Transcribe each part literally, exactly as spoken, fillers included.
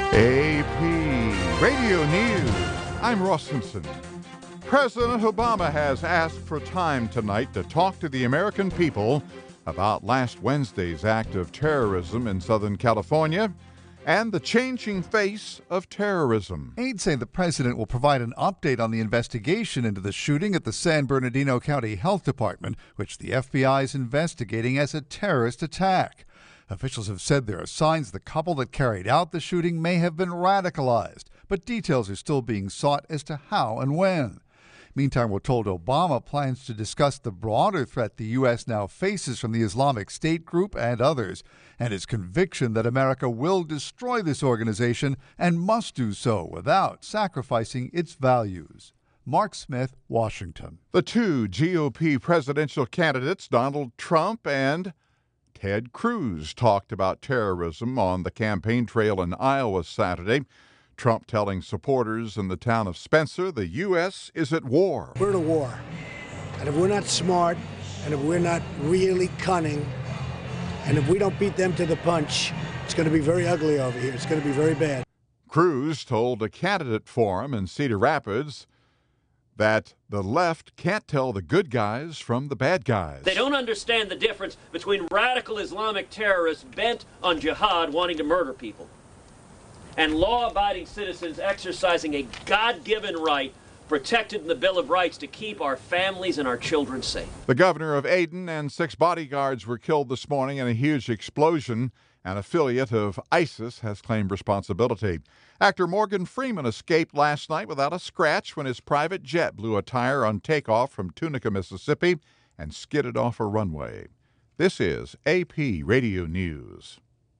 A P Radio News. I'm Ross Simpson. President Obama has asked for time tonight to talk to the American people about last Wednesday's act of terrorism in Southern California and the changing face of terrorism. Aides say the president will provide an update on the investigation into the shooting at the San Bernardino County Health Department, which the F B I is investigating as a terrorist attack. Officials have said there are signs the couple that carried out the shooting may have been radicalized, but details are still being sought as to how and when. Meantime, we're told Obama plans to discuss the broader threat the U S now faces from the Islamic State group and others, and his conviction that America will destroy this organization and must do so without sacrificing its values. Mark Smith, Washington. The two G O P presidential candidates, Donald Trump and Ted Cruz, talked about terrorism on the campaign trail in Iowa Saturday. Trump telling supporters in the town of Spencer the U S is at war. We're at a war. And if we're not smart, and if we're not really cunning, and if we don't beat them to the punch, it's going to be very ugly over here. It's going to be very bad. Cruz told a candidate forum in Cedar Rapids that the left can't tell the good guys from the bad guys. They don't understand the difference between radical Islamic terrorists bent on jihad wanting to murder people and law-abiding citizens exercising a God-given right protected in the Bill of Rights to keep our families and our children safe. The governor of Aden and six bodyguards were killed this morning in a huge explosion. An affiliate of ISIS has claimed responsibility. Actor Morgan Freeman escaped last night without a scratch when his private jet blew a tire on takeoff from Tunica, Mississippi, and skidded off a runway. This is A P Radio News.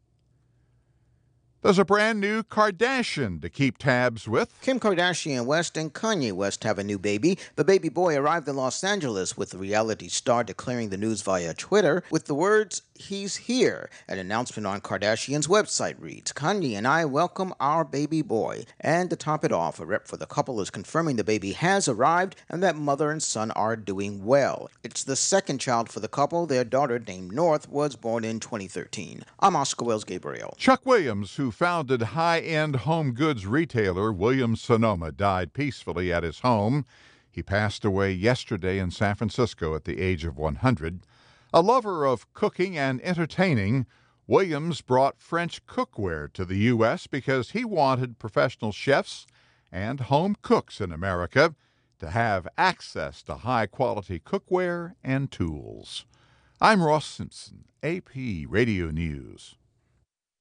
There's a brand new Kardashian to keep tabs with. Kim Kardashian West and Kanye West have a new baby. The baby boy arrived in Los Angeles with the reality star declaring the news via Twitter with the words, "He's here." An announcement on Kardashian's website reads, "Kanye and I welcome our baby boy." And to top it off, a rep for the couple is confirming the baby has arrived and that mother and son are doing well. It's the second child for the couple. Their daughter, named North, was born in twenty thirteen. I'm Oscar Wells Gabriel. Chuck Williams, who founded high-end home goods retailer Williams-Sonoma, died peacefully at his home. He passed away yesterday in San Francisco at the age of one hundred. A lover of cooking and entertaining, Williams brought French cookware to the U S because he wanted professional chefs and home cooks in America to have access to high-quality cookware and tools. I'm Ross Simpson, A P Radio News.